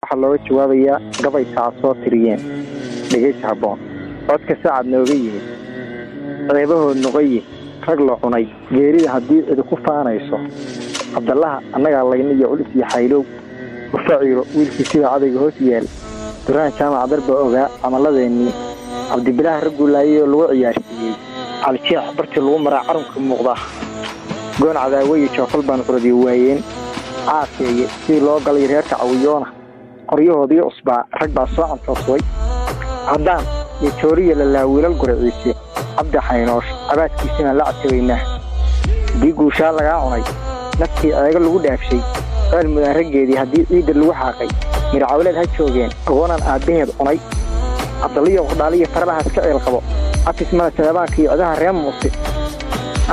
waxa looga jawaabayaa gabay taasoo tiriyeen dhageysi habboon codka saacad nooga yimid reebahood noqoyi rag la cunay geerida haddii cid ku faanayso cabdallaha annagaa layna iyo culis iyo xaylow وفاعيرو ويلكي سيدا عدق هوسيال دران جامع ضربة أوغا عملاديني عبد الله رجل لايو لو عياشيي على الشيخ برتي لو مرا عرمك موقدا goon cadaaway joofal baan qordii waayeen caafiyay si loo galay reerka cawiyoona qoryahoodii cusba rag baa soo cantoosay hadaan iyo tooriye la laawilal gurciise abda xaynoosh abaadkiisina la cadweynaa diiguusha laga cunay naftii ayaga lagu dhaafshay cilmiga raggeedii hadii ciid lagu xaqay mircawleed ha joogeen agoonan aabaheed cunay abdaliyo qadaaliyo faralaha iska ceel qabo afismada sabaanka iyo cadaha reem muuse